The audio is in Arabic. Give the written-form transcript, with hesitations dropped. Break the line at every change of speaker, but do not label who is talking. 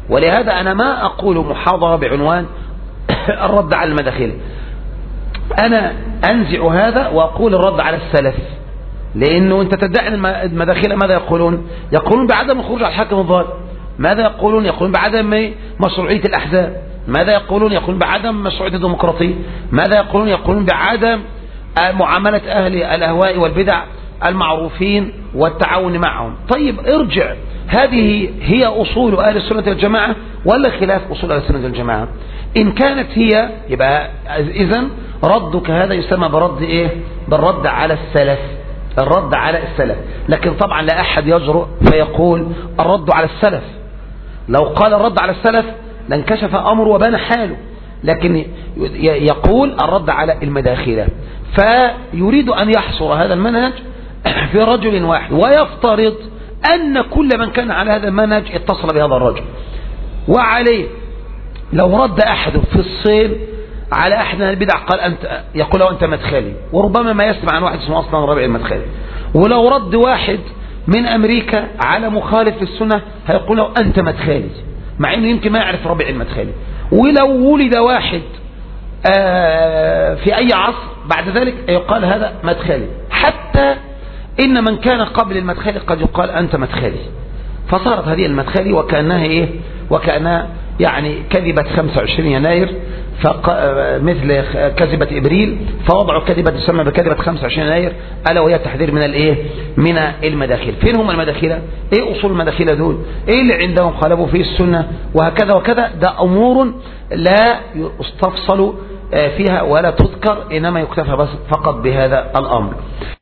ولهذا أنا ما أقول محاضرة بعنوان الرد على المداخلة، أنا أنزع هذا وأقول الرد على السلف، لأنه أنت تدعي المداخلة ماذا يقولون؟ يقولون بعدم الخروج على الحاكم الظالم. ماذا يقولون؟ يقولون بعدم مشروعية الأحزاب. ماذا يقولون؟ يقولون بعدم مشروعية الديمقراطية. ماذا يقولون؟ يقولون بعدم معاملة أهل الأهواء والبدع المعروفين والتعاون معهم. طيب ارجع، هذه هي أصول أهل السنة والجماعة ولا خلاف أصول أهل السنة والجماعة؟ إن كانت هي يبقى إذن ردك هذا يسمى برد إيه؟ بالرد على السلف، الرد على السلف. لكن طبعا لا أحد يجرؤ فيقول الرد على السلف. لو قال الرد على السلف لانكشف أمره وبان حاله، لكن يقول الرد على المداخلة، فيريد أن يحصر هذا المنهج في رجل واحد، ويفترض أن كل من كان على هذا المنهج اتصل بهذا الرجل. وعليه لو رد أحد في الصين على أحد من البدع قال أنت، يقول له أنت مدخلي، وربما ما يسمع عن واحد اسمه أصلا ربيع المدخلي. ولو رد واحد من أمريكا على مخالف في السنة هيقول له أنت مدخلي، مع أنه يمكن ما يعرف ربيع المدخلي. ولو ولد واحد في أي عصر بعد ذلك يقال هذا مدخلي، حتى إن من كان قبل المدخلي قد يقال أنت مدخلي. فصارت هذه المدخلي وكأنها إيه؟ وكأنها يعني كذبة 25 يناير مثل كذبة إبريل، فوضعوا كذبة تسمى بكذبة 25 يناير، ألا وهي التحذير من الإيه؟ من المداخل. فين هم المداخلة؟ إيه أصول المداخلة دول؟ إيه اللي عندهم خالفوا فيه السنة وهكذا وكذا؟ ده أمور لا يستفصل فيها ولا تذكر، إنما يكتفى بس فقط بهذا الأمر.